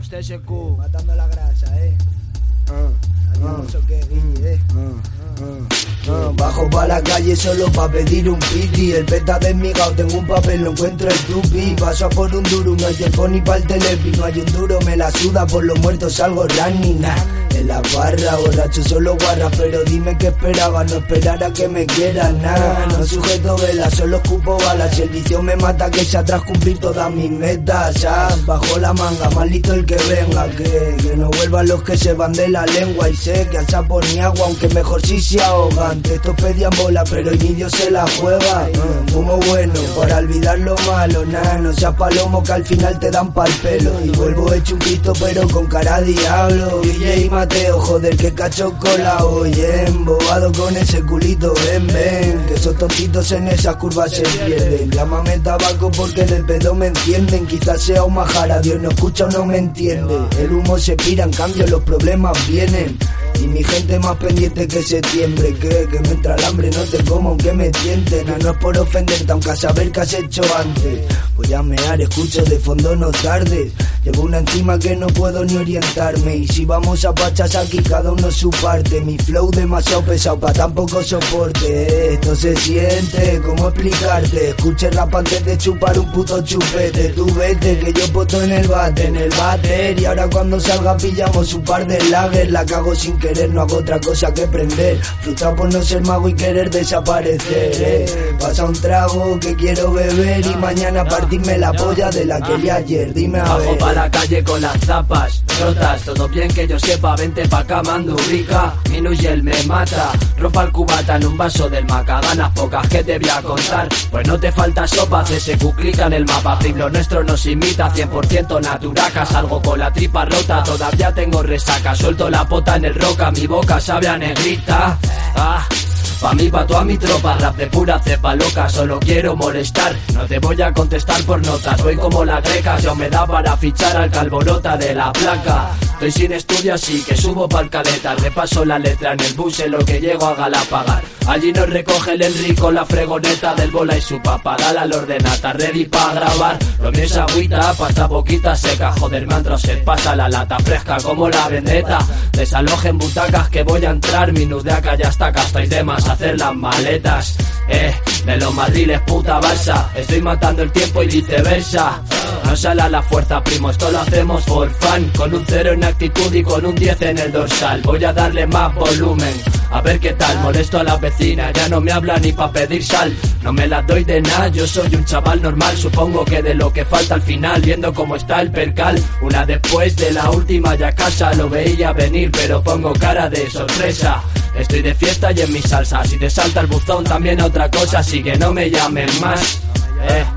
Vamos, TSQ. Matando la grasa, Bajo pa' la calle solo pa' pedir un piti. El peta desmigao, tengo un papel, lo encuentro el tupi. Paso a por un duro, no hay tiempo ni pa'l telepi. No hay un duro, me la suda, por los muertos salgo running. En la barra, borracho solo guarra. Pero dime qué esperaba, no esperara que me quieran. No sujeto velas, solo escupo balas. Si el vicio me mata, que se atrás cumplir todas mis metas. Bajo la manga, más listo el que venga. Que no vuelvan los que se van de la lengua. Y sé que al sapo ni agua, aunque mejor si se ahogan. Estos pedían bola, pero el niño se la juega. Fumo bueno, para olvidar lo malo. No seas palomo que al final te dan pa'l pelo. Y vuelvo hecho un Cristo, pero con cara de diablo. DJ Mateo, joder, que cacho cola. Oye, embobado con ese culito, ven. Que esos tontitos en esas curvas se pierden. Llámame tabaco porque del pedo me encienden. Quizás sea un majara, Dios no escucha o no me entiende. El humo se pira, en cambio los problemas vienen. Y mi gente más pendiente que septiembre. Que me entra el hambre, no te como aunque me tienten. No es por ofenderte, aunque a saber qué has hecho antes. Voy a mear, escucho de fondo, no tardes. Llevo una encima que no puedo ni orientarme. Y si vamos a pachas aquí, cada uno su parte. Mi flow demasiado pesado pa' tan poco soporte. Esto se siente, ¿cómo explicarte? Escuche rap antes de chupar un puto chupete. Tú vete, que yo poto en el váter. Y ahora cuando salga pillamos un par de lager. La cago sin querer, no hago otra cosa que prender. Frustrado por no ser mago y querer desaparecer. Pasa un trago que quiero beber. Y mañana partirme la polla de la que vi ayer. Dime a ver. Bajo pa' la calle con las zapas rotas. Todo bien que yo sepa, vente pa' acá, mandurrica. Minuyel me mata. Ropa al cubata en un vaso del Maca. Ganas pocas que te voy a contar. Pues no te falta sopa, CSQ clica en el mapa. Lo nuestro nos imita, 100% naturaca. Salgo con la tripa rota, todavía tengo resaca. Suelto la pota en el roca, mi boca sabe a negrita. Pa' mí, pa' toda mi tropa, rap de pura cepa loca. Solo quiero molestar, no te voy a contestar por notas. Voy como la greca, yo me da para fichar al calborota de la placa. Estoy sin estudio así que subo pa'l caleta. Repaso la letra en el bus en lo que llego a Galapagar. Allí nos recoge el Enrico, la fregoneta del bola y su papá. Dale a la ordenata, ready pa' grabar. Lo mío es agüita, pasta boquita seca. Joder, me ha entrado sed, pasa la lata fresca como la vendetta. Desalojen butacas que voy a entrar. Minus de acá ya está, estáis de más hacer las maletas. De los madriles puta balsa. Estoy matando el tiempo y viceversa. No sale a la fuerza, primo, esto lo hacemos por fan. Con un 0 en actitud y con un 10 en el dorsal. Voy a darle más volumen, a ver qué tal. Molesto a la vecina, ya no me habla ni pa' pedir sal. No me la doy de nada, yo soy un chaval normal. Supongo que de lo que falta al final, viendo cómo está el percal. Una después de la última ya casa. Lo veía venir pero pongo cara de sorpresa. Estoy de fiesta y en mi salsa. Si te salta el buzón también otra cosa, así que no me llamen más.